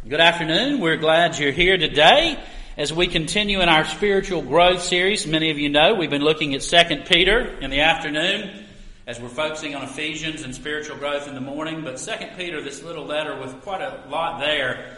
Good afternoon. We're glad you're here today as we continue in our spiritual growth series. Many of you know we've been looking at 2 Peter in the afternoon as we're focusing on Ephesians and spiritual growth in the morning. But 2 Peter, this little letter with quite a lot there,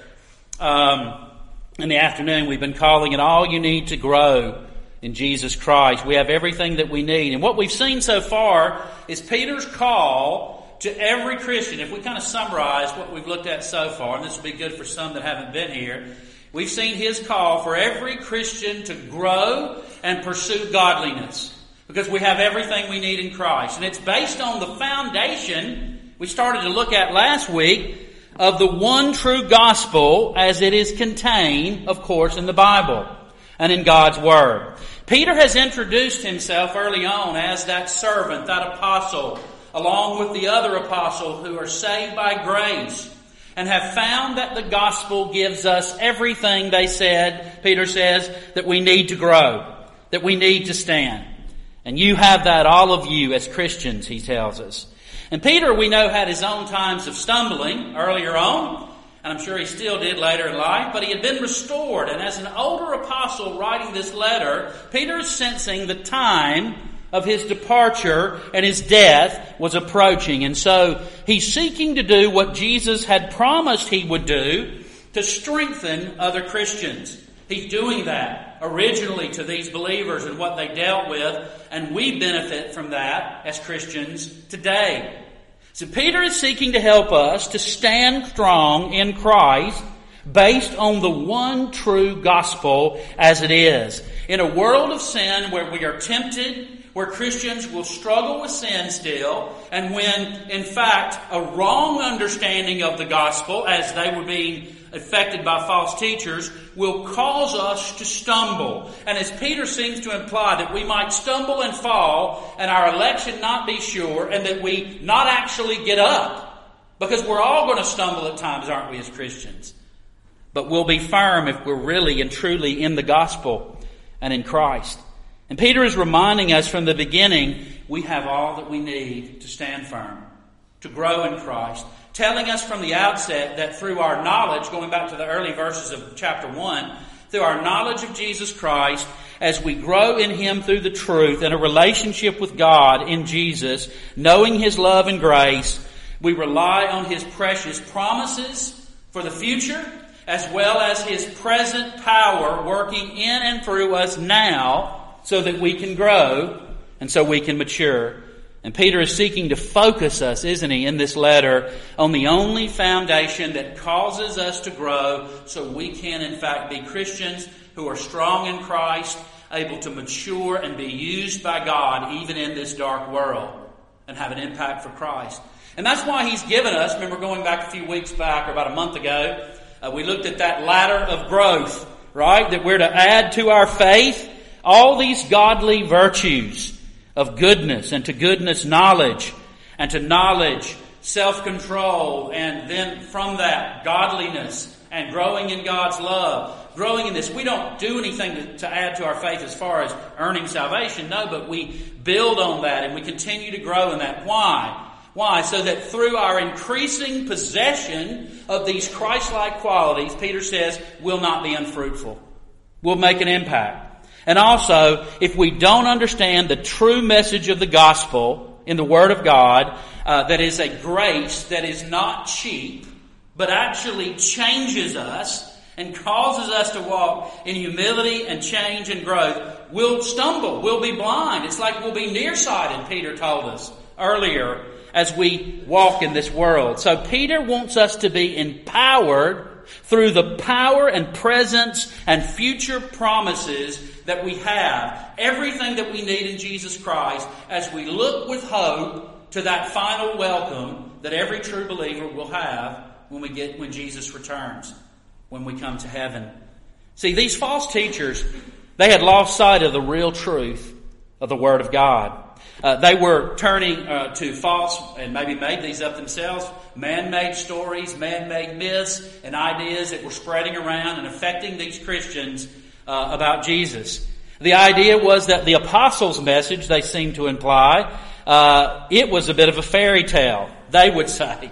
in the afternoon we've been calling it All You Need to Grow in Jesus Christ. We have everything that we need. And what we've seen so far is Peter's call to every Christian. If we kind of summarize what we've looked at so far, and this will be good for some that haven't been here, we've seen his call for every Christian to grow and pursue godliness, because we have everything we need in Christ. And it's based on the foundation we started to look at last week of the one true gospel as it is contained, of course, in the Bible and in God's Word. Peter has introduced himself early on as that servant, that apostle, along with the other apostles who are saved by grace and have found that the gospel gives us everything Peter says, that we need to grow, that we need to stand. And you have that, all of you as Christians, he tells us. And Peter, we know, had his own times of stumbling earlier on, and I'm sure he still did later in life, but he had been restored. And as an older apostle writing this letter, Peter is sensing the time of his departure and his death was approaching. And so he's seeking to do what Jesus had promised he would do to strengthen other Christians. He's doing that originally to these believers and what they dealt with, and we benefit from that as Christians today. So Peter is seeking to help us to stand strong in Christ based on the one true gospel as it is. In a world of sin where we are tempted, where Christians will struggle with sin still, and when, in fact, a wrong understanding of the gospel, as they were being affected by false teachers, will cause us to stumble. And as Peter seems to imply, that we might stumble and fall, and our election not be sure, and that we not actually get up. Because we're all going to stumble at times, aren't we, as Christians? But we'll be firm if we're really and truly in the gospel and in Christ. And Peter is reminding us from the beginning, we have all that we need to stand firm, to grow in Christ. Telling us from the outset that through our knowledge, going back to the early verses of chapter 1, through our knowledge of Jesus Christ, as we grow in Him through the truth and a relationship with God in Jesus, knowing His love and grace, we rely on His precious promises for the future, as well as His present power working in and through us now, so that we can grow and so we can mature. And Peter is seeking to focus us, isn't he, in this letter on the only foundation that causes us to grow, so we can in fact be Christians who are strong in Christ, able to mature and be used by God even in this dark world and have an impact for Christ. And that's why he's given us, remember going back a few weeks back or about a month ago, we looked at that ladder of growth, right? That we're to add to our faith all these godly virtues of goodness, and to goodness knowledge, and to knowledge self-control, and then from that godliness and growing in God's love. Growing in this. We don't do anything to add to our faith as far as earning salvation, no, but we build on that and we continue to grow in that. Why? Why? So that through our increasing possession of these Christ-like qualities, Peter says, we'll not be unfruitful. We'll make an impact. And also, if we don't understand the true message of the gospel in the Word of God, that is a grace that is not cheap, but actually changes us and causes us to walk in humility and change and growth, we'll stumble, we'll be blind. It's like we'll be nearsighted, Peter told us earlier, as we walk in this world. So Peter wants us to be empowered through the power and presence and future promises that we have, everything that we need in Jesus Christ, as we look with hope to that final welcome that every true believer will have when Jesus returns, when we come to heaven. See, these false teachers, they had lost sight of the real truth of the Word of God. They were turning to false, and maybe made these up themselves, man-made stories, man-made myths and ideas that were spreading around and affecting these Christians about Jesus. The idea was that the apostles' message, they seem to imply, it was a bit of a fairy tale, they would say.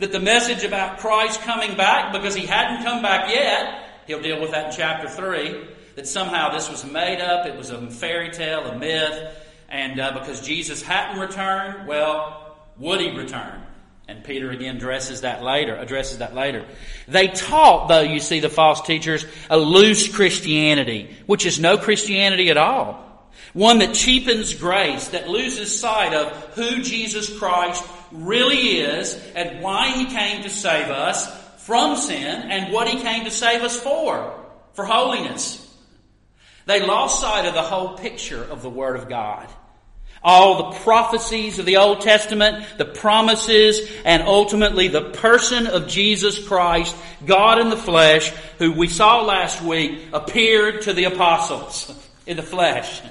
That the message about Christ coming back, because he hadn't come back yet, he'll deal with that in chapter 3, that somehow this was made up, it was a fairy tale, a myth, and because Jesus hadn't returned, well, would he return? And Peter again addresses that later. They taught, though, you see, the false teachers, a loose Christianity, which is no Christianity at all. One that cheapens grace, that loses sight of who Jesus Christ really is and why he came to save us from sin and what he came to save us for holiness. They lost sight of the whole picture of the Word of God. All the prophecies of the Old Testament, the promises, and ultimately the person of Jesus Christ, God in the flesh, who we saw last week, appeared to the apostles in the flesh.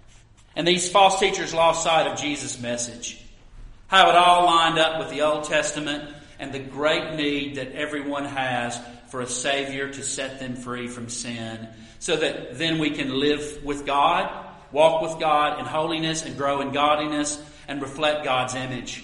And these false teachers lost sight of Jesus' message. How it all lined up with the Old Testament and the great need that everyone has for a Savior to set them free from sin, so that then we can live with God, walk with God in holiness and grow in godliness and reflect God's image.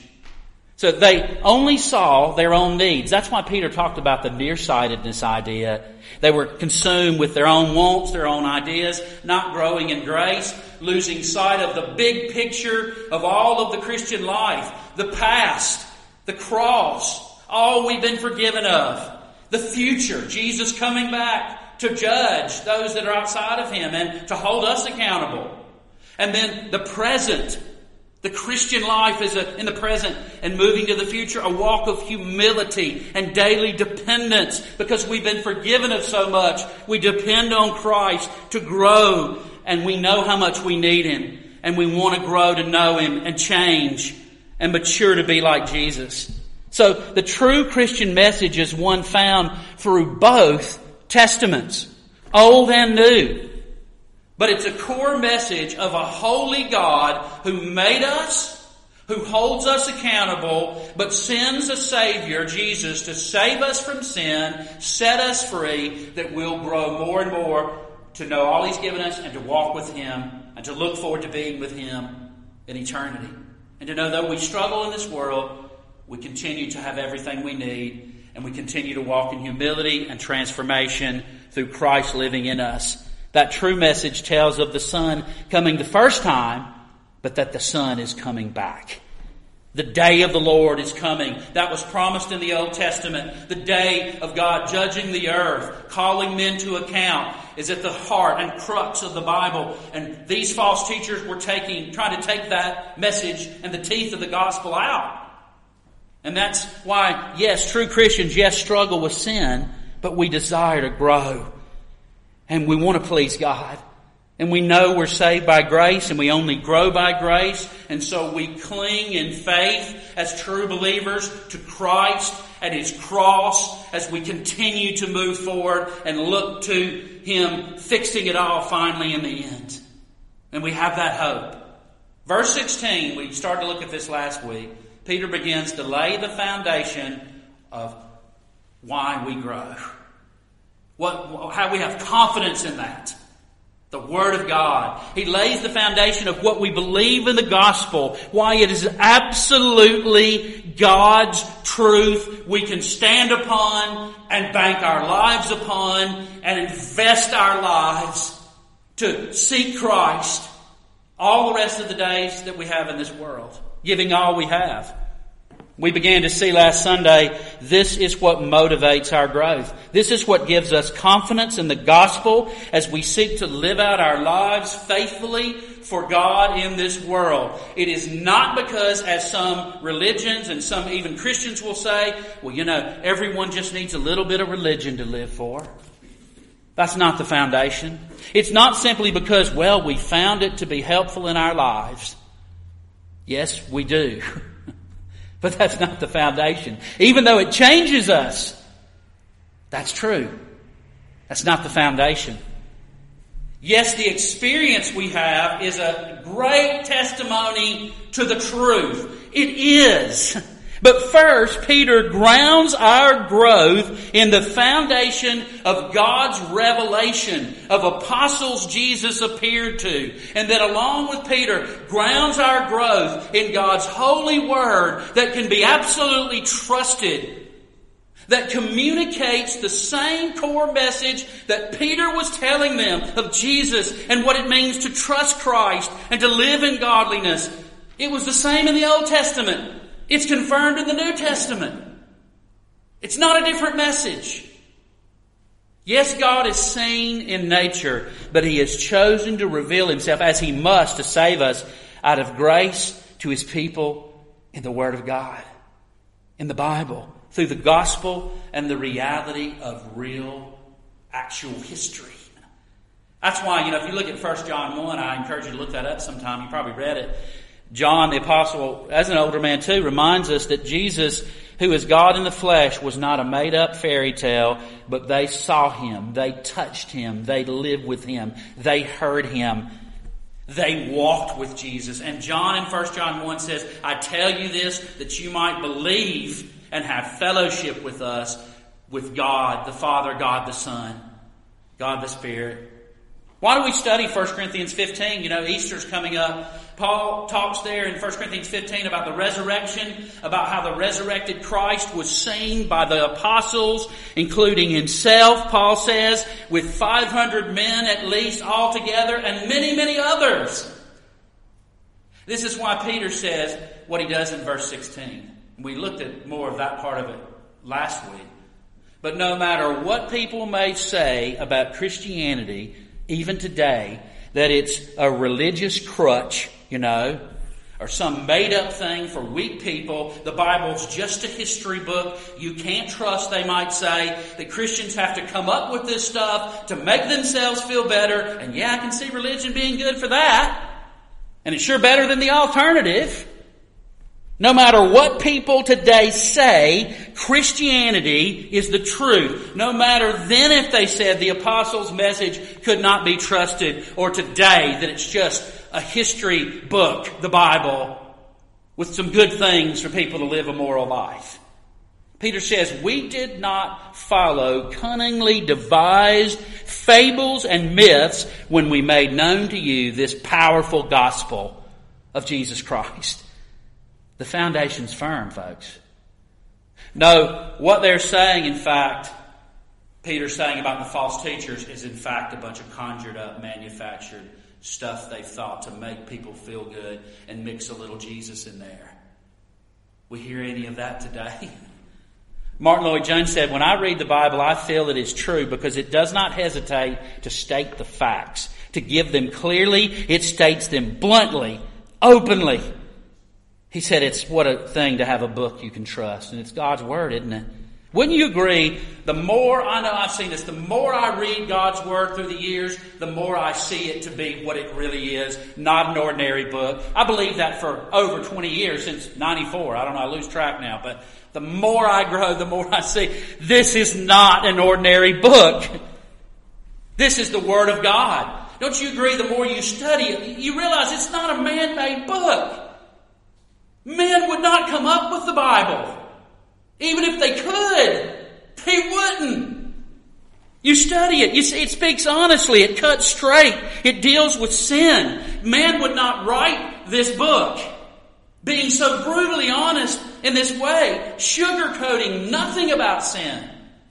So they only saw their own needs. That's why Peter talked about the nearsightedness idea. They were consumed with their own wants, their own ideas, not growing in grace, losing sight of the big picture of all of the Christian life, the past, the cross, all we've been forgiven of, the future, Jesus coming back to judge those that are outside of him and to hold us accountable. And then the present. The Christian life is in the present and moving to the future, a walk of humility and daily dependence because we've been forgiven of so much. We depend on Christ to grow, and we know how much we need him, and we want to grow to know him and change and mature to be like Jesus. So the true Christian message is one found through both testaments, Old and New. But it's a core message of a holy God who made us, who holds us accountable, but sends a Savior, Jesus, to save us from sin, set us free, that we'll grow more and more to know all he's given us and to walk with him and to look forward to being with him in eternity. And to know that we struggle in this world, we continue to have everything we need, and we continue to walk in humility and transformation through Christ living in us. That true message tells of the Son coming the first time, but that the Son is coming back. The day of the Lord is coming. That was promised in the Old Testament. The day of God judging the earth, calling men to account, is at the heart and crux of the Bible. And these false teachers were trying to take that message and the teeth of the gospel out. And that's why, yes, true Christians, struggle with sin, but we desire to grow. And we want to please God. And we know we're saved by grace and we only grow by grace. And so we cling in faith as true believers to Christ and his cross as we continue to move forward and look to him fixing it all finally in the end. And we have that hope. Verse 16, we started to look at this last week. Peter begins to lay the foundation of why we grow. How we have confidence in that. The Word of God. He lays the foundation of what we believe in the gospel. Why it is absolutely God's truth we can stand upon and bank our lives upon and invest our lives to seek Christ all the rest of the days that we have in this world. Giving all we have. We began to see last Sunday, this is what motivates our growth. This is what gives us confidence in the gospel as we seek to live out our lives faithfully for God in this world. It is not because, as some religions and some even Christians will say, well, everyone just needs a little bit of religion to live for. That's not the foundation. It's not simply because, we found it to be helpful in our lives. Yes, we do. But that's not the foundation. Even though it changes us, that's true. That's not the foundation. Yes, the experience we have is a great testimony to the truth. It is. But first, Peter grounds our growth in the foundation of God's revelation of apostles Jesus appeared to. And then along with Peter, grounds our growth in God's holy word that can be absolutely trusted, that communicates the same core message that Peter was telling them of Jesus and what it means to trust Christ and to live in godliness. It was the same in the Old Testament. It's confirmed in the New Testament. It's not a different message. Yes, God is seen in nature, but He has chosen to reveal Himself as He must to save us out of grace to His people in the Word of God, in the Bible, through the gospel and the reality of real, actual history. That's why, if you look at 1 John 1, I encourage you to look that up sometime. You probably read it. John the Apostle, as an older man too, reminds us that Jesus, who is God in the flesh, was not a made-up fairy tale, but they saw Him, they touched Him, they lived with Him, they heard Him, they walked with Jesus. And John in 1 John 1 says, I tell you this, that you might believe and have fellowship with us, with God the Father, God the Son, God the Spirit. Why do we study 1 Corinthians 15? Easter's coming up. Paul talks there in 1 Corinthians 15 about the resurrection, about how the resurrected Christ was seen by the apostles, including himself, Paul says, with 500 men at least altogether, and many, many others. This is why Peter says what he does in verse 16. We looked at more of that part of it last week. But no matter what people may say about Christianity, even today, that it's a religious crutch, or some made-up thing for weak people. The Bible's just a history book. You can't trust, they might say, that Christians have to come up with this stuff to make themselves feel better. And I can see religion being good for that. And it's sure better than the alternative. No matter what people today say, Christianity is the truth. No matter then if they said the apostles' message could not be trusted, or today that it's just a history book, the Bible, with some good things for people to live a moral life. Peter says, we did not follow cunningly devised fables and myths when we made known to you this powerful gospel of Jesus Christ. The foundation's firm, folks. No, what they're saying, in fact, Peter's saying about the false teachers is in fact a bunch of conjured up, manufactured stuff they thought to make people feel good and mix a little Jesus in there. We hear any of that today? Martin Lloyd-Jones said, when I read the Bible, I feel it is true because it does not hesitate to state the facts, to give them clearly. It states them bluntly, openly. He said it's what a thing to have a book you can trust. And it's God's Word, isn't it? Wouldn't you agree, the more, I know I've seen this, the more I read God's Word through the years, the more I see it to be what it really is, not an ordinary book. I believe that for over 20 years, since 94. I don't know, I lose track now. But the more I grow, the more I see, this is not an ordinary book. This is the Word of God. Don't you agree, the more you study it, you realize it's not a man-made book. Men would not come up with the Bible. Even if they could, they wouldn't. You study it. You see, it speaks honestly. It cuts straight. It deals with sin. Man would not write this book being so brutally honest in this way, sugarcoating nothing about sin.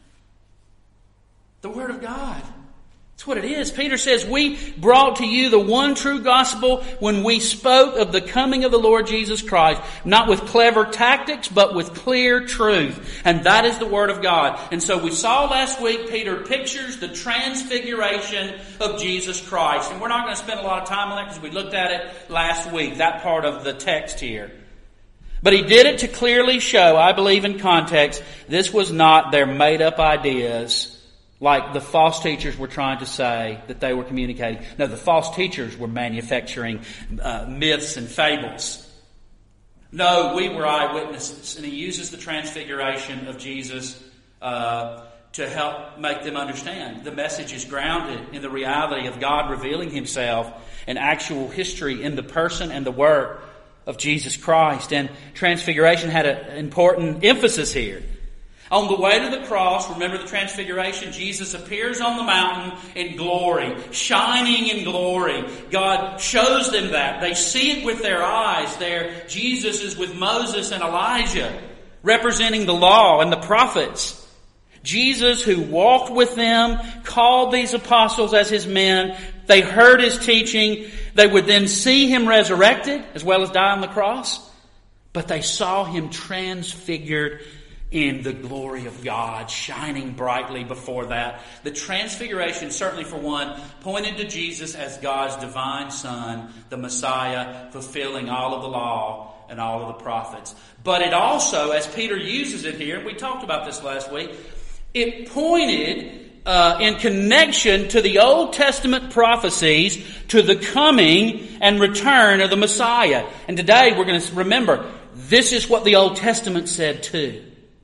The Word of God. That's what it is. Peter says, we brought to you the one true gospel when we spoke of the coming of the Lord Jesus Christ, not with clever tactics, but with clear truth. And that is the Word of God. And so we saw last week, Peter pictures the transfiguration of Jesus Christ. And we're not going to spend a lot of time on that because we looked at it last week, that part of the text here. But he did it to clearly show, I believe in context, this was not their made-up ideas like the false teachers were trying to say that they were communicating. No, the false teachers were manufacturing myths and fables. No, we were eyewitnesses. And he uses the transfiguration of Jesus to help make them understand. The message is grounded in the reality of God revealing Himself and actual history in the person and the work of Jesus Christ. And Transfiguration had an important emphasis here. On the way to the cross, remember the Transfiguration, Jesus appears on the mountain in glory, shining in glory. God shows them that. They see it with their eyes. There, Jesus is with Moses and Elijah, representing the law and the prophets. Jesus, who walked with them, called these apostles as his men. They heard his teaching. They would then see him resurrected as well as die on the cross. But they saw him transfigured in the glory of God, shining brightly before that. The Transfiguration, certainly for one, pointed to Jesus as God's divine Son, the Messiah, fulfilling all of the law and all of the prophets. But it also, as Peter uses it here, and we talked about this last week, it pointed in connection to the Old Testament prophecies to the coming and return of the Messiah. And today we're going to remember, this is what the Old Testament said too.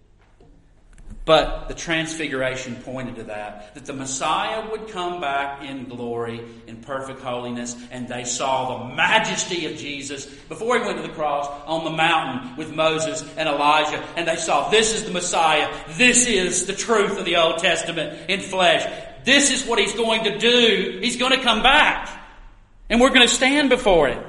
But the Transfiguration pointed to that the Messiah would come back in glory, in perfect holiness, and they saw the majesty of Jesus before he went to the cross on the mountain with Moses and Elijah, and they saw this is the Messiah, this is the truth of the Old Testament in flesh. This is what he's going to do. He's going to come back, and we're going to stand before him.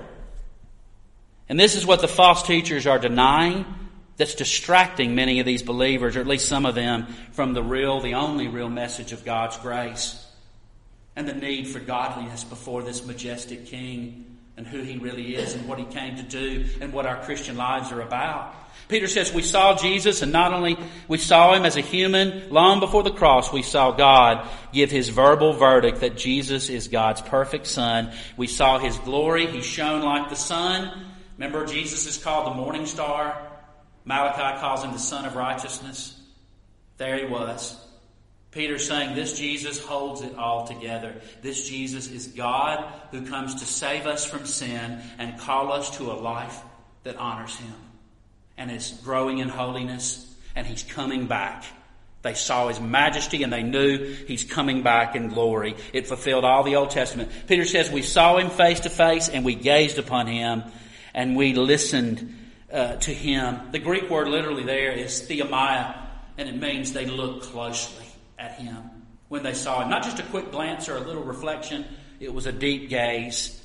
And this is what the false teachers are denying. That's distracting many of these believers, or at least some of them, from the only real message of God's grace and the need for godliness before this majestic King and who he really is and what he came to do and what our Christian lives are about. Peter says we saw Jesus, and not only we saw him as a human, long before the cross we saw God give his verbal verdict that Jesus is God's perfect Son. We saw his glory. He shone like the sun. Remember, Jesus is called the morning star. Malachi calls him the Son of Righteousness. There he was. Peter's saying this Jesus holds it all together. This Jesus is God who comes to save us from sin and call us to a life that honors him and is growing in holiness, and he's coming back. They saw his majesty and they knew he's coming back in glory. It fulfilled all the Old Testament. Peter says we saw him face to face and we gazed upon him and we listened to him. The Greek word literally there is theomai, and it means they looked closely at him when they saw him. Not just a quick glance or a little reflection, it was a deep gaze.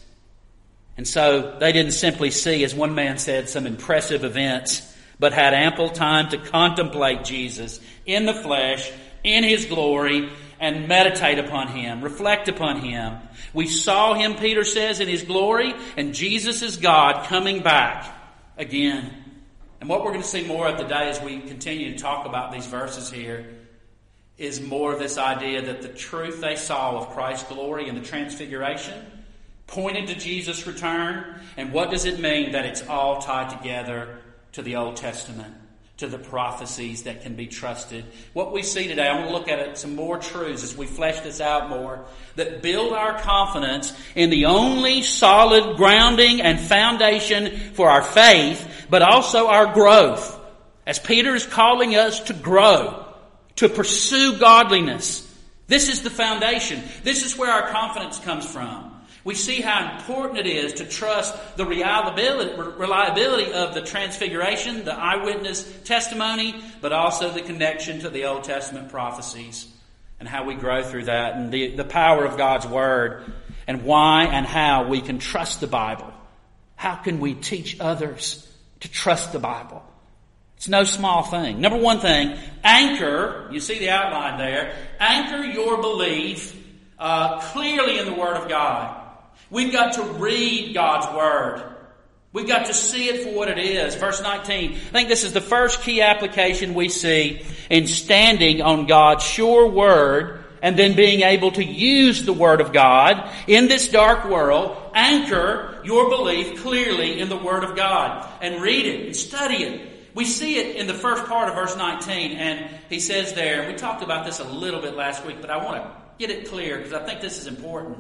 And so they didn't simply see, as one man said, some impressive events, but had ample time to contemplate Jesus in the flesh, in his glory, and meditate upon him, reflect upon him. We saw him, Peter says, in his glory, and Jesus is God coming back again. And what we're going to see more of today as we continue to talk about these verses here is more of this idea that the truth they saw of Christ's glory in the Transfiguration pointed to Jesus' return. And what does it mean that it's all tied together to the Old Testament, to the prophecies that can be trusted? What we see today, I want to look at some more truths as we flesh this out more, that build our confidence in the only solid grounding and foundation for our faith, but also our growth. As Peter is calling us to grow, to pursue godliness. This is the foundation. This is where our confidence comes from. We see how important it is to trust the reliability of the Transfiguration, the eyewitness testimony, but also the connection to the Old Testament prophecies and how we grow through that, and the power of God's Word, and why and how we can trust the Bible. How can we teach others to trust the Bible? It's no small thing. Number one thing, anchor, you see the outline there, anchor your belief clearly in the Word of God. We've got to read God's Word. We've got to see it for what it is. Verse 19. I think this is the first key application we see in standing on God's sure Word and then being able to use the Word of God in this dark world. Anchor your belief clearly in the Word of God and read it and study it. We see it in the first part of verse 19, and he says there, we talked about this a little bit last week, but I want to get it clear because I think this is important.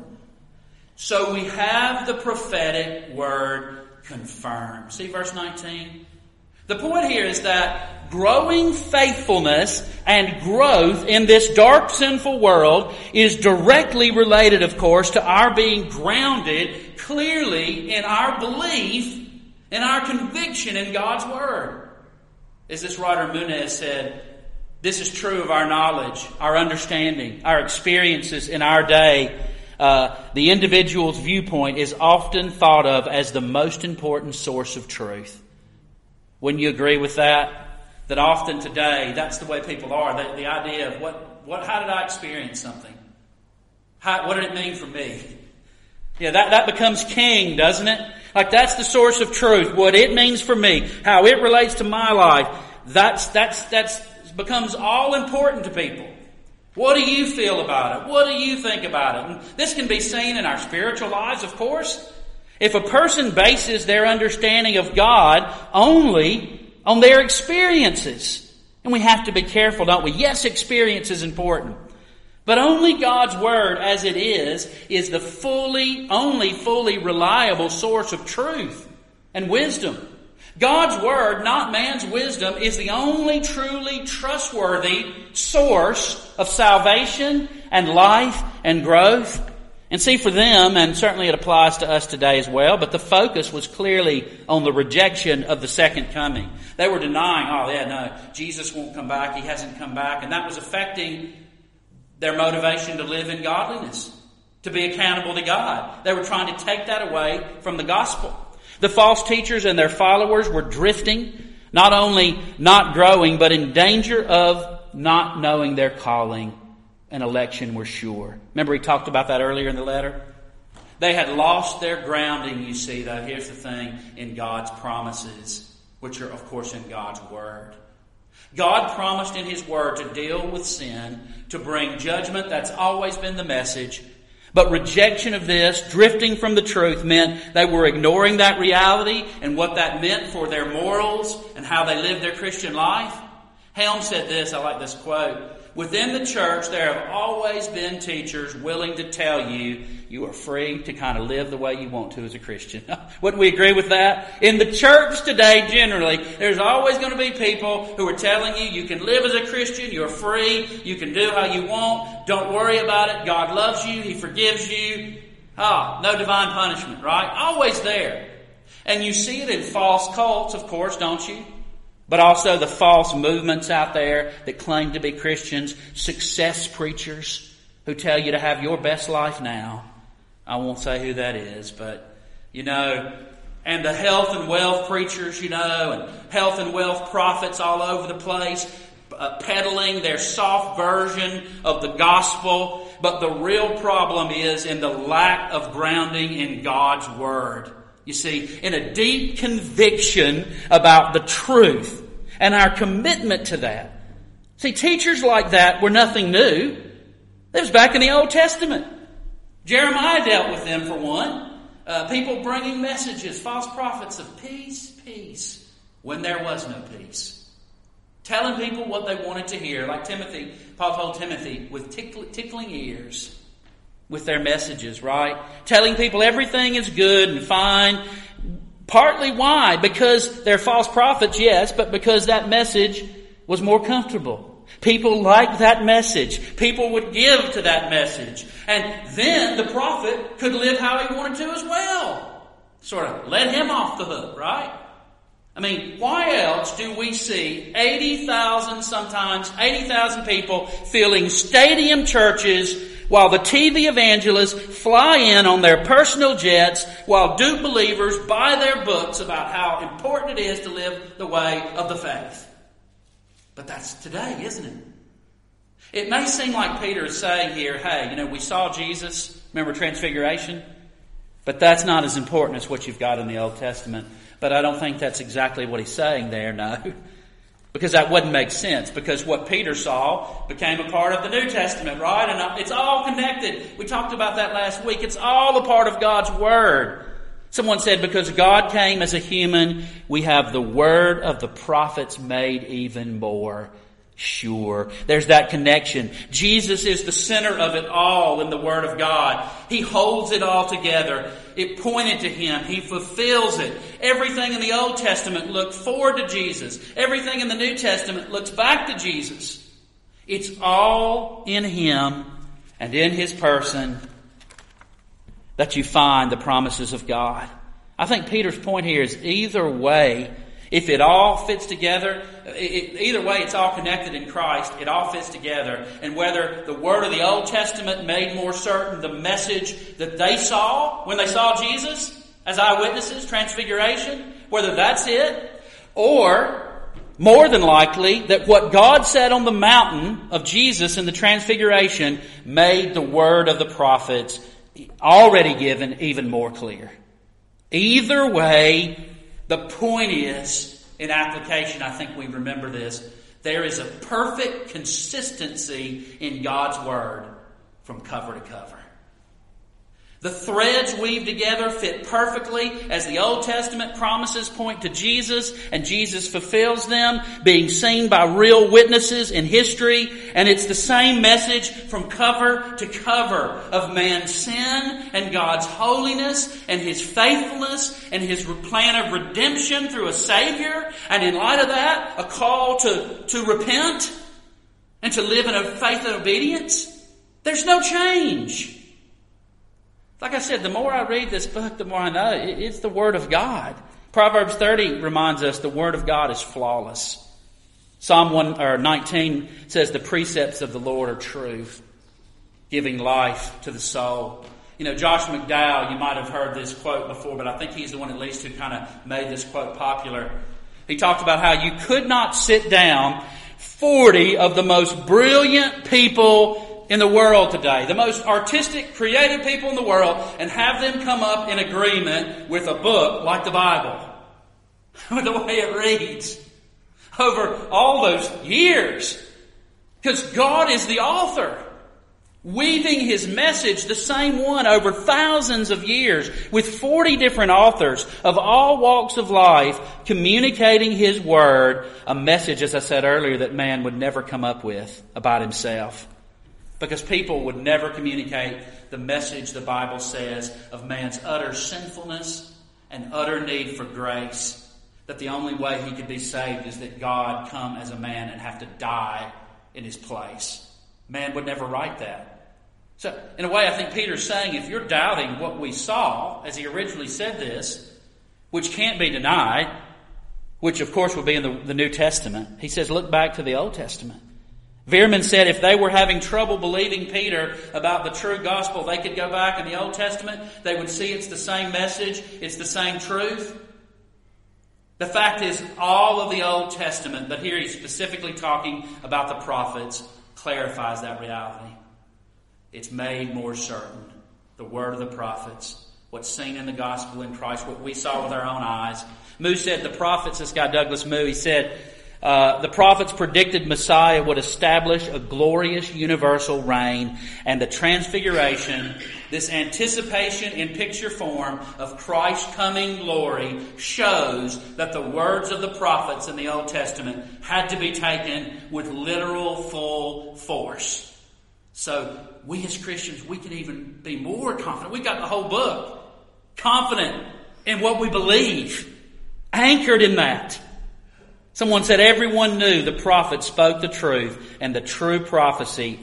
So we have the prophetic word confirmed. See verse 19? The point here is that growing faithfulness and growth in this dark, sinful world is directly related, of course, to our being grounded clearly in our belief and our conviction in God's Word. As this writer Munez said, this is true of our knowledge, our understanding, our experiences in our day. The individual's viewpoint is often thought of as the most important source of truth. Wouldn't you agree with that? That often today, that's the way people are. The idea of how did I experience something? What did it mean for me? Yeah, that becomes king, doesn't it? Like that's the source of truth. What it means for me, how it relates to my life. That's becomes all important to people. What do you feel about it? What do you think about it? And this can be seen in our spiritual lives, of course. If a person bases their understanding of God only on their experiences, and we have to be careful, don't we? Yes, experience is important. But only God's Word as it is the only fully reliable source of truth and wisdom. God's Word, not man's wisdom, is the only truly trustworthy source of salvation and life and growth. And see, for them, and certainly it applies to us today as well, but the focus was clearly on the rejection of the second coming. They were denying, Jesus won't come back, He hasn't come back, and that was affecting their motivation to live in godliness, to be accountable to God. They were trying to take that away from the gospel. The false teachers and their followers were drifting, not only not growing, but in danger of not knowing their calling and election were sure. Remember he talked about that earlier in the letter? They had lost their grounding, you see, though. Here's the thing, in God's promises, which are, of course, in God's Word. God promised in His Word to deal with sin, to bring judgment. That's always been the message. But rejection of this, drifting from the truth, meant they were ignoring that reality and what that meant for their morals and how they lived their Christian life. Helm said this, I like this quote, "Within the church there have always been teachers willing to tell you you are free to kind of live the way you want to as a Christian." Wouldn't we agree with that? In the church today, generally, there's always going to be people who are telling you you can live as a Christian, you're free, you can do how you want, don't worry about it, God loves you, He forgives you. No divine punishment, right? Always there. And you see it in false cults, of course, don't you? But also the false movements out there that claim to be Christians, success preachers who tell you to have your best life now. I won't say who that is, but, and the health and wealth preachers, and health and wealth prophets all over the place, peddling their soft version of the gospel. But the real problem is in the lack of grounding in God's Word. You see, in a deep conviction about the truth and our commitment to that. See, teachers like that were nothing new. It was back in the Old Testament. Jeremiah dealt with them for one. People bringing messages, false prophets of peace, peace, when there was no peace. Telling people what they wanted to hear, like Timothy, Paul told Timothy, with tickling ears. With their messages, right? Telling people everything is good and fine. Partly why? Because they're false prophets, yes, but because that message was more comfortable. People liked that message. People would give to that message. And then the prophet could live how he wanted to as well. Sort of let him off the hook, right? I mean, why else do we see 80,000 people filling stadium churches while the TV evangelists fly in on their personal jets, while dupe believers buy their books about how important it is to live the way of the faith? But that's today, isn't it? It may seem like Peter is saying here, hey, we saw Jesus, remember Transfiguration? But that's not as important as what you've got in the Old Testament. But I don't think that's exactly what he's saying there, no. Because that wouldn't make sense. Because what Peter saw became a part of the New Testament, right? And it's all connected. We talked about that last week. It's all a part of God's Word. Someone said, because God came as a human, we have the Word of the prophets made even more sure. There's that connection. Jesus is the center of it all in the Word of God. He holds it all together. It pointed to Him. He fulfills it. Everything in the Old Testament looked forward to Jesus. Everything in the New Testament looks back to Jesus. It's all in Him and in His person that you find the promises of God. I think Peter's point here is either way, if it all fits together, either way it's all connected in Christ, it all fits together. And whether the word of the Old Testament made more certain the message that they saw when they saw Jesus as eyewitnesses, transfiguration, whether that's it, or more than likely that what God said on the mountain of Jesus in the transfiguration made the word of the prophets already given even more clear. Either way, the point is, in application, I think we remember this, there is a perfect consistency in God's Word from cover to cover. The threads weaved together fit perfectly as the Old Testament promises point to Jesus, and Jesus fulfills them, being seen by real witnesses in history. And it's the same message from cover to cover of man's sin and God's holiness and His faithfulness and His plan of redemption through a Savior. And in light of that, a call to repent and to live in a faith and obedience. There's no change. Like I said, the more I read this book, the more I know it's the Word of God. Proverbs 30 reminds us the Word of God is flawless. Psalm 19 says the precepts of the Lord are true, giving life to the soul. You know, Josh McDowell, you might have heard this quote before, but I think he's the one at least who kind of made this quote popular. He talked about how you could not sit down 40 of the most brilliant people in the world today, the most artistic, creative people in the world, and have them come up in agreement with a book like the Bible, with the way it reads, over all those years. Because God is the author, weaving His message, the same one, over thousands of years, with 40 different authors of all walks of life, communicating His Word, a message, as I said earlier, that man would never come up with about himself. Because people would never communicate the message the Bible says of man's utter sinfulness and utter need for grace. That the only way he could be saved is that God come as a man and have to die in his place. Man would never write that. So, in a way, I think Peter's saying, if you're doubting what we saw, as he originally said this, which can't be denied, which of course would be in the New Testament, he says, look back to the Old Testament. Veerman said if they were having trouble believing Peter about the true gospel, they could go back in the Old Testament. They would see it's the same message. It's the same truth. The fact is, all of the Old Testament, but here he's specifically talking about the prophets, clarifies that reality. It's made more certain. The word of the prophets, what's seen in the gospel in Christ, what we saw with our own eyes. Moo said the prophets, this guy Douglas Moo, he said, the prophets predicted Messiah would establish a glorious universal reign, and the transfiguration, this anticipation in picture form of Christ's coming glory, shows that the words of the prophets in the Old Testament had to be taken with literal full force. So we as Christians, we can even be more confident. We've got the whole book, confident in what we believe, anchored in that. Someone said everyone knew the prophet spoke the truth, and the true prophecy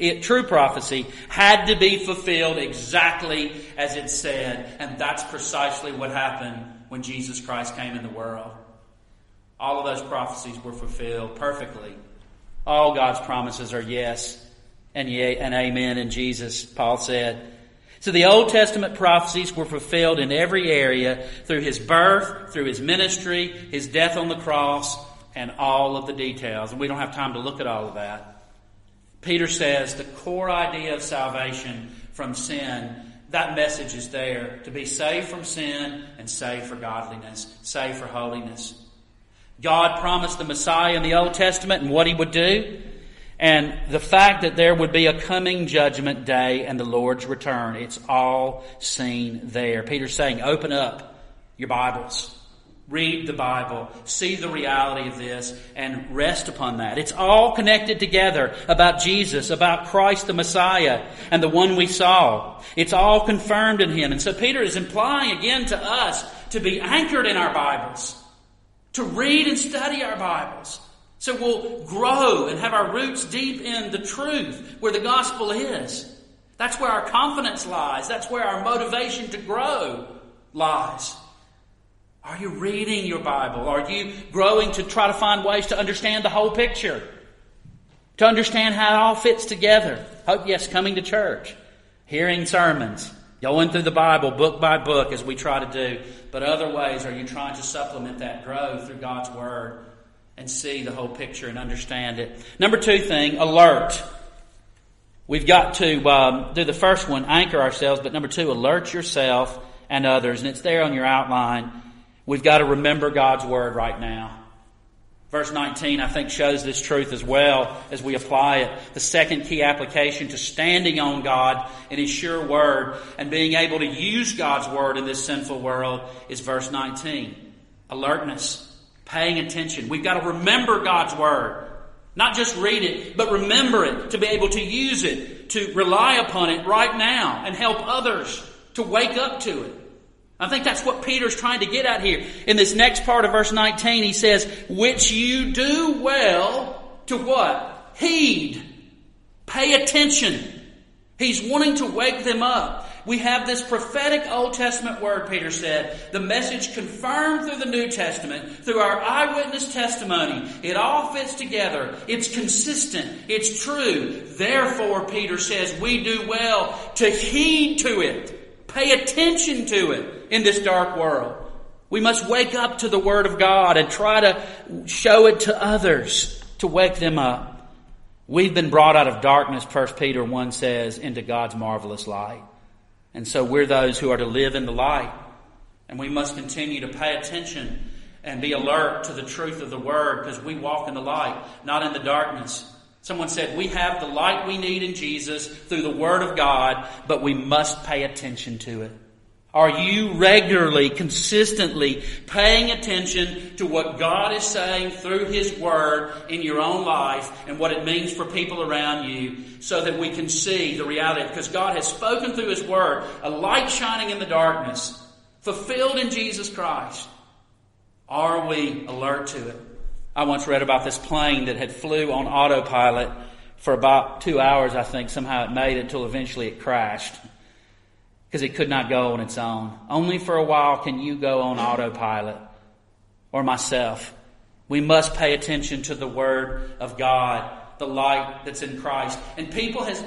had to be fulfilled exactly as it said. And that's precisely what happened when Jesus Christ came in the world. All of those prophecies were fulfilled perfectly. All God's promises are yes and yea and amen in Jesus, Paul said. So the Old Testament prophecies were fulfilled in every area through His birth, through His ministry, His death on the cross, and all of the details. And we don't have time to look at all of that. Peter says the core idea of salvation from sin, that message is there. To be saved from sin and saved for godliness, saved for holiness. God promised the Messiah in the Old Testament and what He would do. And the fact that there would be a coming judgment day and the Lord's return. It's all seen there. Peter's saying, open up your Bibles. Read the Bible, see the reality of this, and rest upon that. It's all connected together about Jesus, about Christ the Messiah, and the one we saw. It's all confirmed in Him. And so Peter is implying again to us to be anchored in our Bibles, to read and study our Bibles, so we'll grow and have our roots deep in the truth, where the gospel is. That's where our confidence lies. That's where our motivation to grow lies. Are you reading your Bible? Are you growing to try to find ways to understand the whole picture? To understand how it all fits together? Yes, coming to church, hearing sermons, going through the Bible book by book as we try to do. But other ways, are you trying to supplement that, grow through God's Word and see the whole picture and understand it? Number 2 thing, alert. We've got to do the first one, anchor ourselves. But number 2, alert yourself and others. And it's there on your outline. We've got to remember God's Word right now. Verse 19, I think, shows this truth as well as we apply it. The second key application to standing on God in His sure Word and being able to use God's Word in this sinful world is verse 19. Alertness, paying attention. We've got to remember God's Word. Not just read it, but remember it, to be able to use it, to rely upon it right now and help others to wake up to it. I think that's what Peter's trying to get at here. In this next part of verse 19, he says, which you do well to what? Heed. Pay attention. He's wanting to wake them up. We have this prophetic Old Testament word, Peter said, the message confirmed through the New Testament, through our eyewitness testimony. It all fits together. It's consistent. It's true. Therefore, Peter says, we do well to heed to it. Pay attention to it in this dark world. We must wake up to the Word of God and try to show it to others to wake them up. We've been brought out of darkness, 1 Peter 1 says, into God's marvelous light. And so we're those who are to live in the light. And we must continue to pay attention and be alert to the truth of the Word, because we walk in the light, not in the darkness. Someone said, we have the light we need in Jesus through the Word of God, but we must pay attention to it. Are you regularly, consistently paying attention to what God is saying through His Word in your own life and what it means for people around you, so that we can see the reality? Because God has spoken through His Word, a light shining in the darkness, fulfilled in Jesus Christ. Are we alert to it? I once read about this plane that had flew on autopilot for about 2 hours, I think. Somehow it made it until eventually it crashed, because it could not go on its own. Only for a while can you go on autopilot, or myself. We must pay attention to the Word of God, the light that's in Christ. And Peter has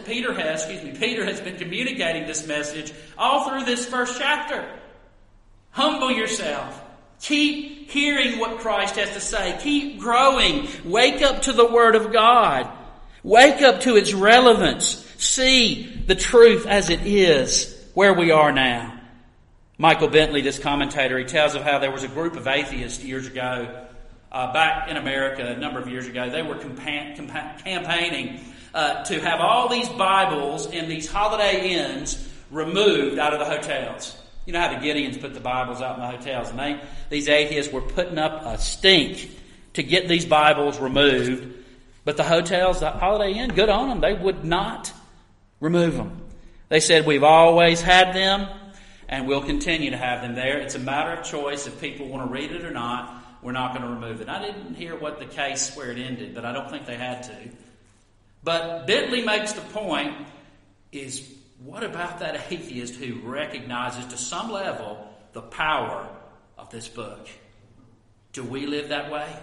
been communicating this message all through this first chapter. Humble yourself. Keep hearing what Christ has to say. Keep growing. Wake up to the Word of God. Wake up to its relevance. See the truth as it is where we are now. Michael Bentley, this commentator, he tells of how there was a group of atheists years ago, back in America a number of years ago. They were campaigning to have all these Bibles in these Holiday Inns removed out of the hotels. You know how the Gideons put the Bibles out in the hotels, and these atheists were putting up a stink to get these Bibles removed. But the hotels, the Holiday Inn, good on them, they would not remove them. They said, we've always had them, and we'll continue to have them there. It's a matter of choice. If people want to read it or not, we're not going to remove it. I didn't hear what the case where it ended, but I don't think they had to. But Bentley makes the point is, what about that atheist who recognizes to some level the power of this book? Do we live that way?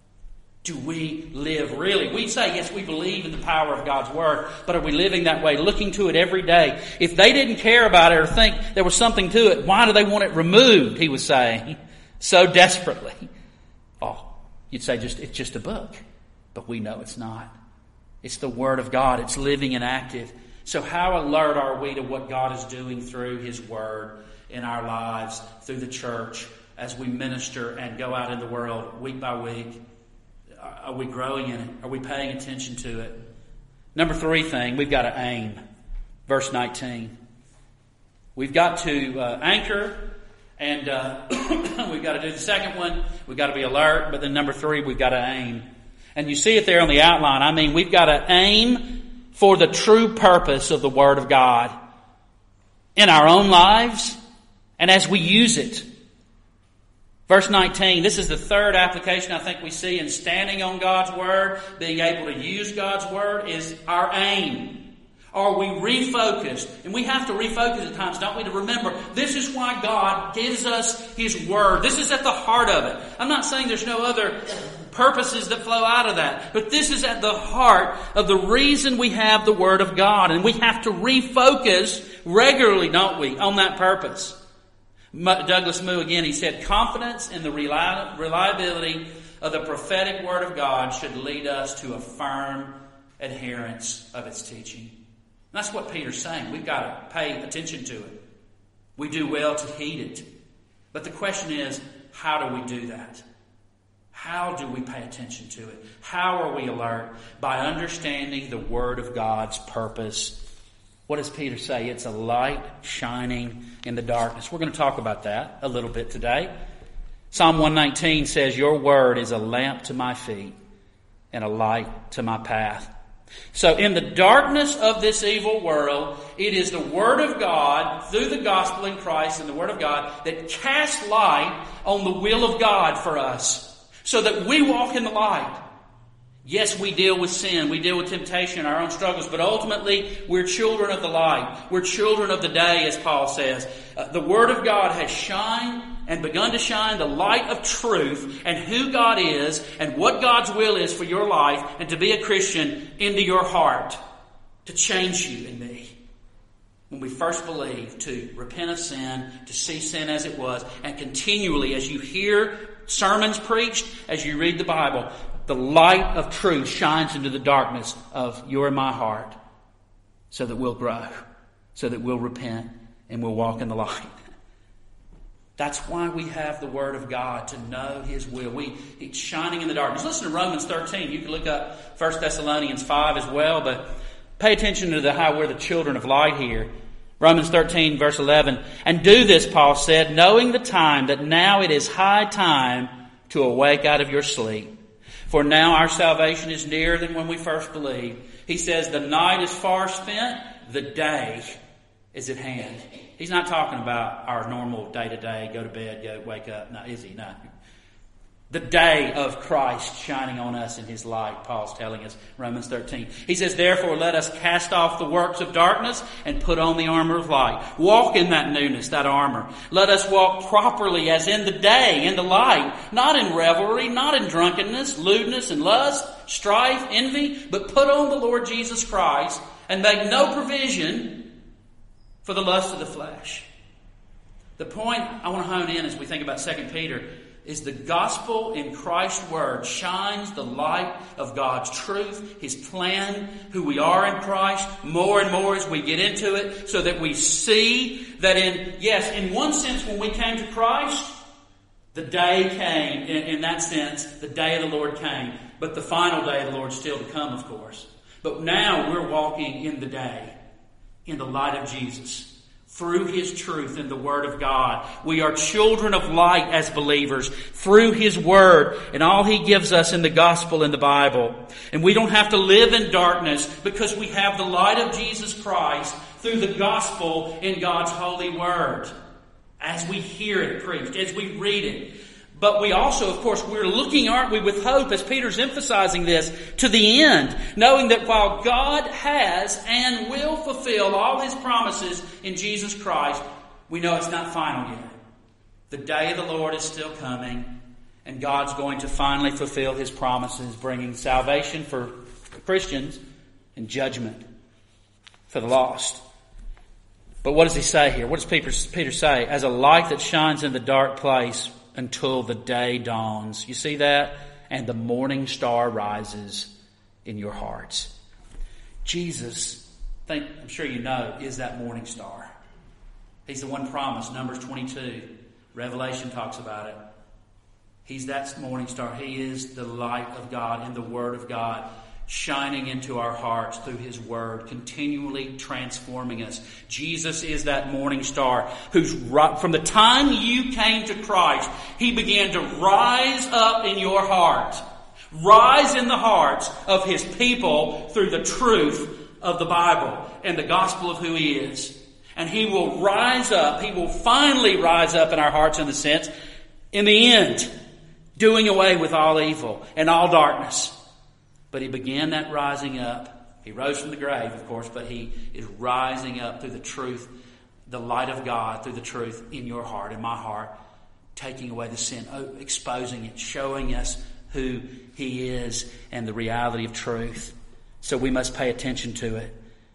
Do we live really? We say, yes, we believe in the power of God's Word, but are we living that way, looking to it every day? If they didn't care about it or think there was something to it, why do they want it removed, he was saying, so desperately? Oh, you'd say it's just a book. But we know it's not. It's the Word of God. It's living and active. So how alert are we to what God is doing through His Word in our lives, through the church, as we minister and go out in the world week by week? Are we growing in it? Are we paying attention to it? Number 3 thing, we've got to aim. Verse 19. We've got to anchor, and we've got to do the second one. We've got to be alert, but then number 3, we've got to aim. And you see it there on the outline. I mean, we've got to aim for the true purpose of the Word of God in our own lives and as we use it. Verse 19, this is the third application I think we see in standing on God's Word, being able to use God's Word, is our aim. Are we refocused? And we have to refocus at times, don't we, to remember this is why God gives us His Word. This is at the heart of it. I'm not saying there's no other purposes that flow out of that, but this is at the heart of the reason we have the Word of God. And we have to refocus regularly, don't we, on that purpose. Douglas Moo, again, he said, confidence in the reliability of the prophetic Word of God should lead us to a firm adherence of its teaching. That's what Peter's saying. We've got to pay attention to it. We do well to heed it. But the question is, how do we do that? How do we pay attention to it? How are we alert? By understanding the Word of God's purpose. What does Peter say? It's a light shining in the darkness. We're going to talk about that a little bit today. Psalm 119 says, your Word is a lamp to my feet and a light to my path. So in the darkness of this evil world, it is the Word of God, through the gospel in Christ and the Word of God, that casts light on the will of God for us, so that we walk in the light. Yes, we deal with sin, we deal with temptation, our own struggles, but ultimately we're children of the light. We're children of the day, as Paul says. The Word of God has shined and begun to shine the light of truth and who God is and what God's will is for your life and to be a Christian into your heart, to change you and me. When we first believe, to repent of sin, to see sin as it was, and continually as you hear sermons preached, as you read the Bible, the light of truth shines into the darkness of your and my heart so that we'll grow, so that we'll repent and we'll walk in the light. That's why we have the Word of God, to know His will. It's shining in the darkness. Listen to Romans 13. You can look up 1 Thessalonians 5 as well, but pay attention to how we're the children of light here. Romans 13, verse 11. And do this, Paul said, knowing the time that now it is high time to awake out of your sleep. For now our salvation is nearer than when we first believed. He says the night is far spent, the day is at hand. He's not talking about our normal day-to-day, go to bed, go wake up. No, is he? No. The day of Christ shining on us in His light, Paul's telling us, Romans 13. He says, therefore, let us cast off the works of darkness and put on the armor of light. Walk in that newness, that armor. Let us walk properly as in the day, in the light, not in revelry, not in drunkenness, lewdness, and lust, strife, envy, but put on the Lord Jesus Christ and make no provision for the lust of the flesh. The point I want to hone in as we think about 2 Peter is the gospel in Christ's Word shines the light of God's truth, His plan, who we are in Christ, more and more as we get into it, so that we see that in one sense when we came to Christ, the day came, in that sense, the day of the Lord came. But the final day of the Lord is still to come, of course. But now we're walking in the day, in the light of Jesus, through His truth and the Word of God. We are children of light as believers through His Word and all He gives us in the gospel and the Bible. And we don't have to live in darkness because we have the light of Jesus Christ through the gospel in God's holy Word. As we hear it preached, as we read it. But we also, of course, we're looking, aren't we, with hope, as Peter's emphasizing this, to the end, knowing that while God has and will fulfill all His promises in Jesus Christ, we know it's not final yet. The day of the Lord is still coming, and God's going to finally fulfill His promises, bringing salvation for Christians and judgment for the lost. But what does he say here? What does Peter say? As a light that shines in the dark place until the day dawns. You see that? And the morning star rises in your hearts. Jesus, I'm sure you know, is that morning star. He's the one promised. Numbers 22. Revelation talks about it. He's that morning star. He is the light of God and the Word of God, shining into our hearts through His Word, continually transforming us. Jesus is that morning star who's from the time you came to Christ, He began to rise up in your heart. Rise in the hearts of His people through the truth of the Bible and the gospel of who He is. And He will rise up, He will finally rise up in our hearts in the sense, in the end, doing away with all evil and all darkness. But He began that rising up He rose from the grave, of course, but He is rising up through the truth, the light of God, through the truth in your heart, in my heart, taking away the sin, exposing it, showing us who He is and the reality of truth. So we must pay attention to it.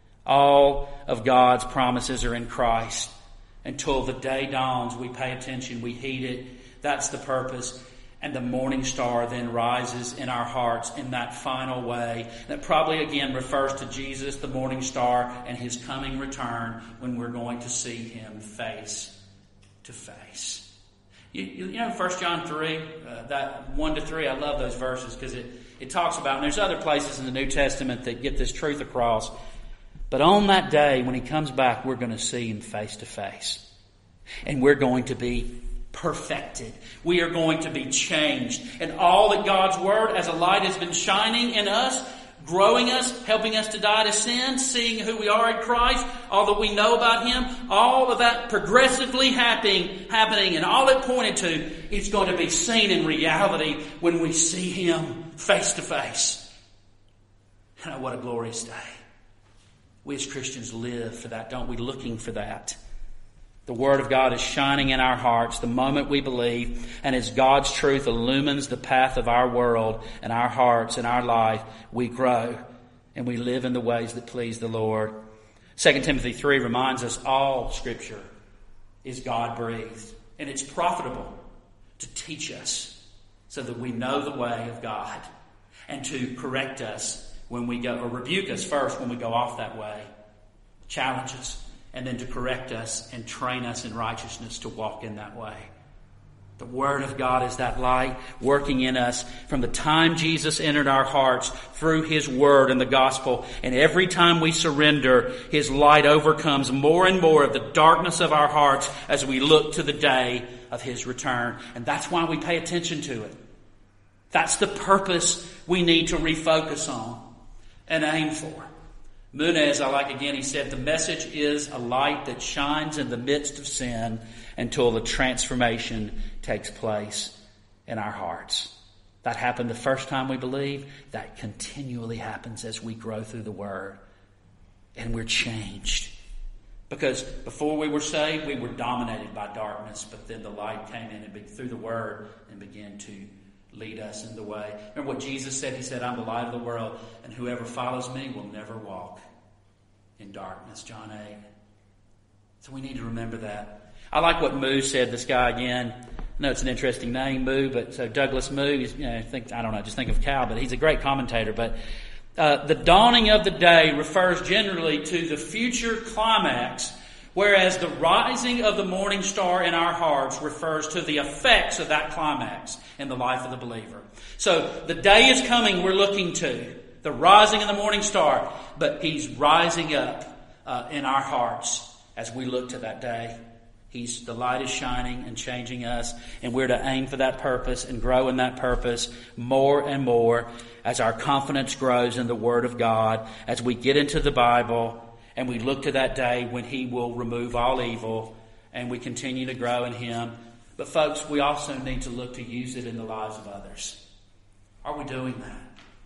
All of God's promises are in Christ. Until the day dawns, we pay attention, we heed it. That's the purpose. And the morning star then rises in our hearts in that final way. That probably again refers to Jesus, the morning star, and His coming return when we're going to see Him face to face. You know 1 John 3, that 1-3, I love those verses because it talks about, and there's other places in the New Testament that get this truth across. But on that day, when He comes back, we're going to see Him face to face. And we're going to be perfected. We are going to be changed. And all that God's Word as a light has been shining in us, growing us, helping us to die to sin, seeing who we are in Christ, all that we know about Him, all of that progressively happening, and all it pointed to, it's going to be seen in reality when we see Him face to face. And what a glorious day. We as Christians live for that, don't we? Looking for that. The Word of God is shining in our hearts the moment we believe, and as God's truth illumines the path of our world and our hearts and our life, we grow and we live in the ways that please the Lord. 2 Timothy 3 reminds us all Scripture is God-breathed, and it's profitable to teach us so that we know the way of God, and to correct us when we go, or rebuke us first when we go off that way, challenge us, and then to correct us and train us in righteousness to walk in that way. The Word of God is that light working in us from the time Jesus entered our hearts through His Word and the Gospel. And every time we surrender, His light overcomes more and more of the darkness of our hearts as we look to the day of His return. And that's why we pay attention to it. That's the purpose we need to refocus on and aim for. Munez, I like again, he said, the message is a light that shines in the midst of sin until the transformation takes place in our hearts. That happened the first time we believe. That continually happens as we grow through the Word. And we're changed. Because before we were saved, we were dominated by darkness, but then the light came in and through the Word and began to lead us in the way. Remember what Jesus said? He said, I'm the light of the world, and whoever follows me will never walk in darkness. John 8. So we need to remember that. I like what Moo said, this guy again. I know it's an interesting name, Moo, but so Douglas Moo, just think of cow, but he's a great commentator. But the dawning of the day refers generally to the future climax, whereas the rising of the morning star in our hearts refers to the effects of that climax in the life of the believer. So the day is coming we're looking to, the rising of the morning star, but He's rising up in our hearts as we look to that day. The light is shining and changing us, and we're to aim for that purpose and grow in that purpose more and more as our confidence grows in the Word of God, as we get into the Bible, and we look to that day when He will remove all evil, and we continue to grow in Him. But folks, we also need to look to use it in the lives of others. Are we doing that?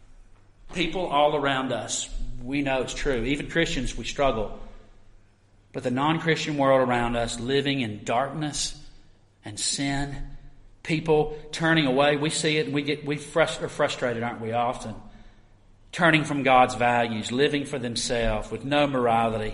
People all around us, we know it's true. Even Christians, we struggle. But the non-Christian world around us, living in darkness and sin, people turning away, we see it and we're frustrated, aren't we, often? Turning from God's values, living for themselves with no morality.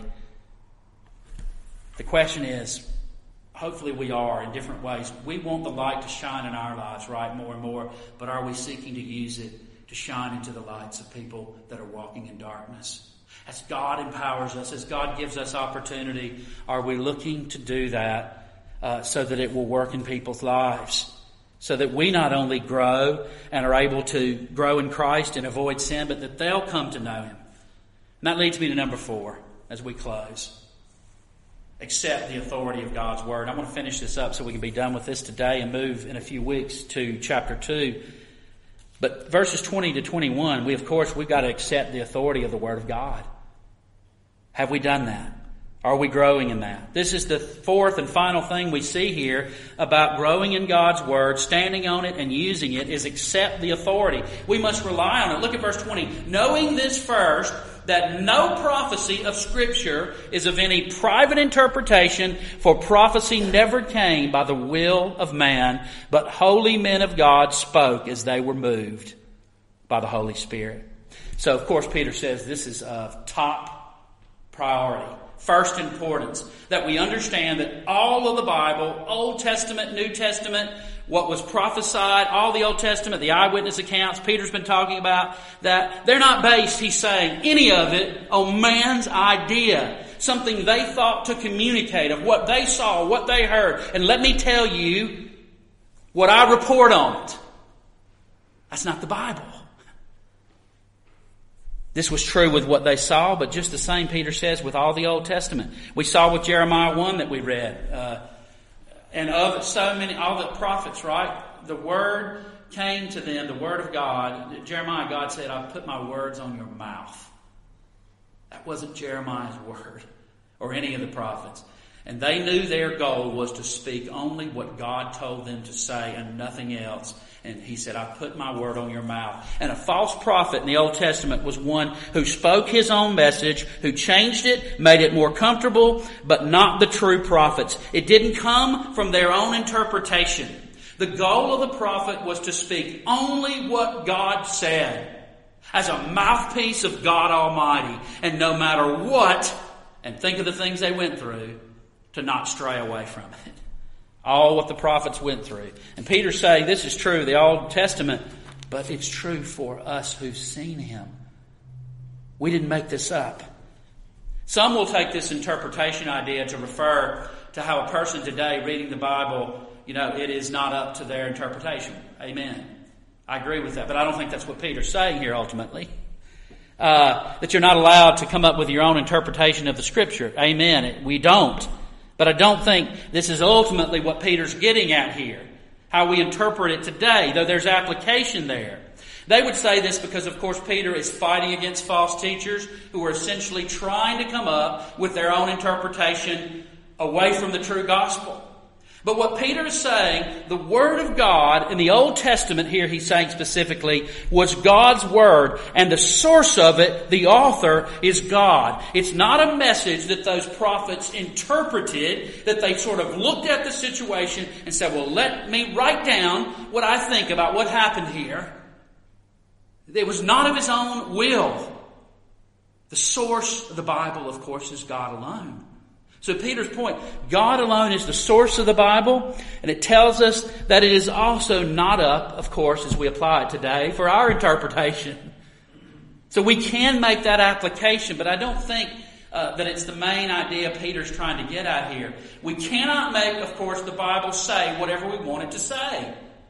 The question is, hopefully we are in different ways. We want the light to shine in our lives, right, more and more, but are we seeking to use it to shine into the lives of people that are walking in darkness? As God empowers us, as God gives us opportunity, are we looking to do that so that it will work in people's lives? So that we not only grow and are able to grow in Christ and avoid sin, but that they'll come to know Him. And that leads me to number 4 as we close. Accept the authority of God's Word. I'm going to finish this up so we can be done with this today and move in a few weeks to chapter 2. But verses 20 to 21, we've got to accept the authority of the Word of God. Have we done that? Are we growing in that? This is the fourth and final thing we see here about growing in God's Word, standing on it and using it, is accept the authority. We must rely on it. Look at verse 20. Knowing this first, that no prophecy of Scripture is of any private interpretation, for prophecy never came by the will of man, but holy men of God spoke as they were moved by the Holy Spirit. So, of course, Peter says this is of top priority, first importance, that we understand that all of the Bible, Old Testament, New Testament, what was prophesied, all the Old Testament, the eyewitness accounts Peter's been talking about, that they're not based, he's saying, any of it on man's idea. Something they thought to communicate of what they saw, what they heard. And let me tell you what I report on it. That's not the Bible. This was true with what they saw, but just the same, Peter says, with all the Old Testament. We saw with Jeremiah 1 that we read. And of so many, all the prophets, right? The word came to them, the word of God. Jeremiah, God said, I've put my words on your mouth. That wasn't Jeremiah's word or any of the prophets. And they knew their goal was to speak only what God told them to say and nothing else. And he said, I put my word on your mouth. And a false prophet in the Old Testament was one who spoke his own message, who changed it, made it more comfortable, but not the true prophets. It didn't come from their own interpretation. The goal of the prophet was to speak only what God said as a mouthpiece of God Almighty. And no matter what, and think of the things they went through, to not stray away from it. All what the prophets went through. And Peter's saying this is true, the Old Testament, but it's true for us who've seen Him. We didn't make this up. Some will take this interpretation idea to refer to how a person today reading the Bible, it is not up to their interpretation. Amen. I agree with that, but I don't think that's what Peter's saying here ultimately. That you're not allowed to come up with your own interpretation of the Scripture. Amen. We don't. But I don't think this is ultimately what Peter's getting at here. How we interpret it today, though there's application there. They would say this because, of course, Peter is fighting against false teachers who are essentially trying to come up with their own interpretation away from the true gospel. But what Peter is saying, the Word of God in the Old Testament here, he's saying specifically, was God's Word. And the source of it, the author, is God. It's not a message that those prophets interpreted, that they sort of looked at the situation and said, well, let me write down what I think about what happened here. It was not of his own will. The source of the Bible, of course, is God alone. So Peter's point, God alone is the source of the Bible, and it tells us that it is also not up, of course, as we apply it today, for our interpretation. So we can make that application, but I don't think that it's the main idea Peter's trying to get at here. We cannot make, of course, the Bible say whatever we want it to say.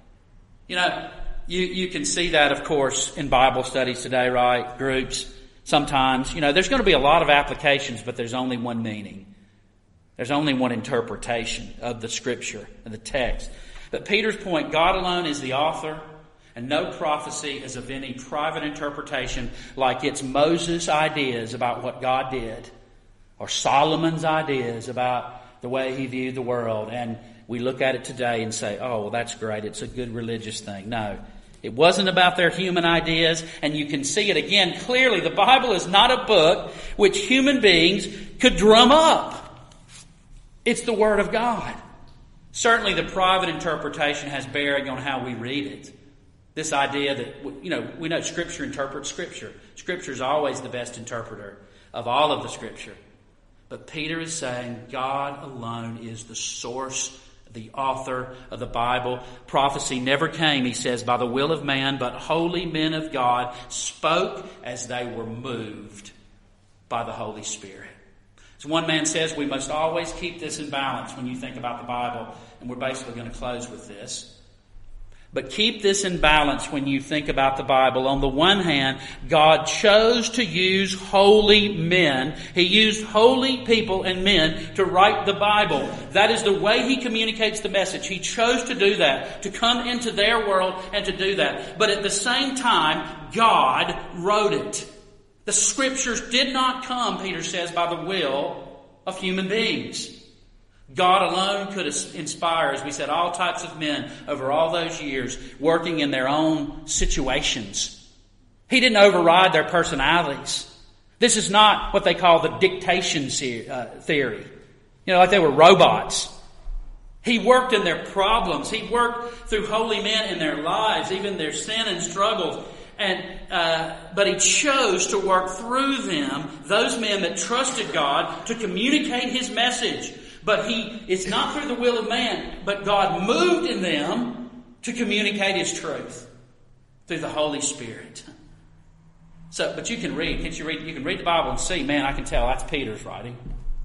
You can see that, of course, in Bible studies today, right? Groups. Sometimes, there's going to be a lot of applications, but there's only one meaning. There's only one interpretation of the Scripture and the text. But Peter's point, God alone is the author, and no prophecy is of any private interpretation like it's Moses' ideas about what God did, or Solomon's ideas about the way he viewed the world. And we look at it today and say, oh, well, that's great. It's a good religious thing. No, it wasn't about their human ideas, and you can see it again clearly. The Bible is not a book which human beings could drum up. It's the Word of God. Certainly the private interpretation has bearing on how we read it. This idea that, we know Scripture interprets Scripture. Scripture is always the best interpreter of all of the Scripture. But Peter is saying God alone is the source, the author of the Bible. Prophecy never came, he says, by the will of man, but holy men of God spoke as they were moved by the Holy Spirit. So one man says we must always keep this in balance when you think about the Bible, and we're basically going to close with this. But keep this in balance when you think about the Bible. On the one hand, God chose to use holy men. He used holy people and men to write the Bible. That is the way He communicates the message. He chose to do that, to come into their world and to do that. But at the same time, God wrote it. The Scriptures did not come, Peter says, by the will of human beings. God alone could inspire, as we said, all types of men over all those years working in their own situations. He didn't override their personalities. This is not what they call the dictation theory. Like they were robots. He worked in their problems. He worked through holy men in their lives, even their sin and struggles. But he chose to work through them, those men that trusted God, to communicate his message. But it's not through the will of man, but God moved in them to communicate his truth through the Holy Spirit. But you can read, can't you read? You can read the Bible and see, man, I can tell that's Peter's writing.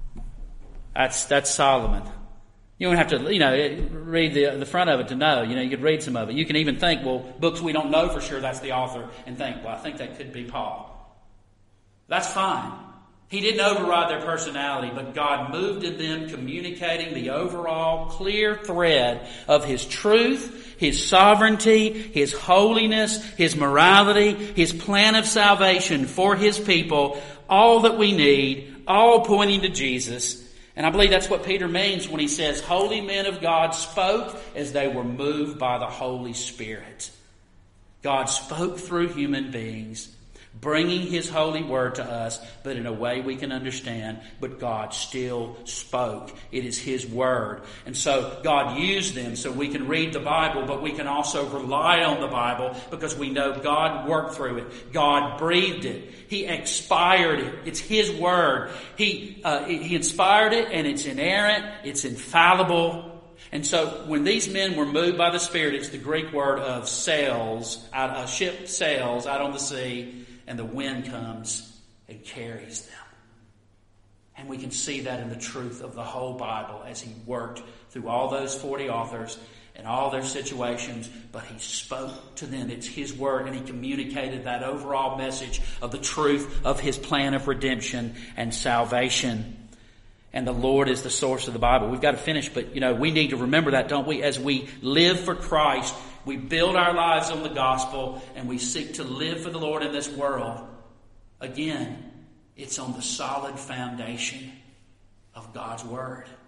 That's Solomon. You don't have to, read the front of it to know. You could read some of it. You can even think, well, books we don't know for sure that's the author, and think, well, I think that could be Paul. That's fine. He didn't override their personality, but God moved in them, communicating the overall clear thread of his truth, his sovereignty, his holiness, his morality, his plan of salvation for his people, all that we need, all pointing to Jesus. And I believe that's what Peter means when he says, holy men of God spoke as they were moved by the Holy Spirit. God spoke through human beings, bringing his holy word to us, but in a way we can understand. But God still spoke. It is his word. And so God used them so we can read the Bible, but we can also rely on the Bible because we know God worked through it. God breathed it. He expired it. It's his word. He inspired it, and it's inerrant. It's infallible. And so when these men were moved by the Spirit, it's the Greek word of sails, a ship sails out on the sea, and the wind comes and carries them. And we can see that in the truth of the whole Bible as he worked through all those 40 authors and all their situations, but he spoke to them. It's his word, and he communicated that overall message of the truth of his plan of redemption and salvation. And the Lord is the source of the Bible. We've got to finish, but we need to remember that, don't we? As we live for Christ, we build our lives on the gospel, and we seek to live for the Lord in this world. Again, it's on the solid foundation of God's word.